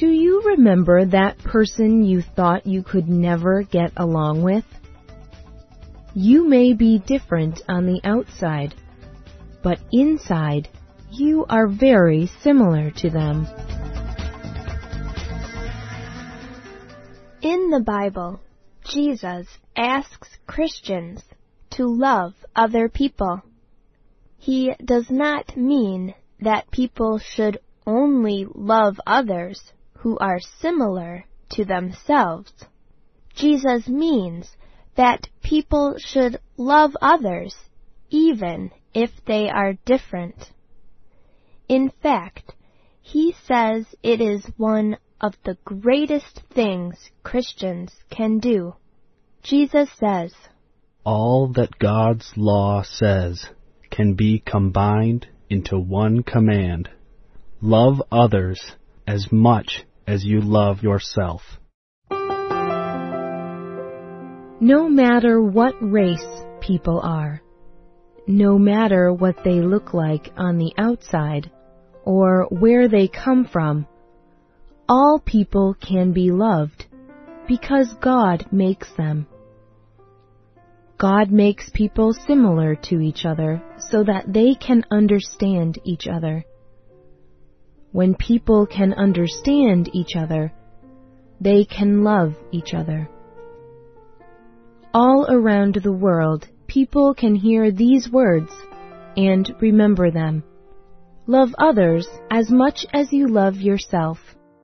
Do you remember that person you thought you could never get along with? You may be different on the outside, but inside, you are very similar to them. In the Bible, Jesus asks Christians to love other people. He does not mean that people should only love others who are similar to themselves. Jesus means that people should love others even if they are different. In fact, he says it is one of the greatest things Christians can do. Jesus says, "All that God's law says can be combined into one command. Love others as much as you love yourself." No matter what race people are, no matter what they look like on the outside or where they come from, all people can be loved because God makes them. God makes people similar to each other so that they can understand each other. When people can understand each other, they can love each other. All around the world, people can hear these words and remember them. Love others as much as you love yourself.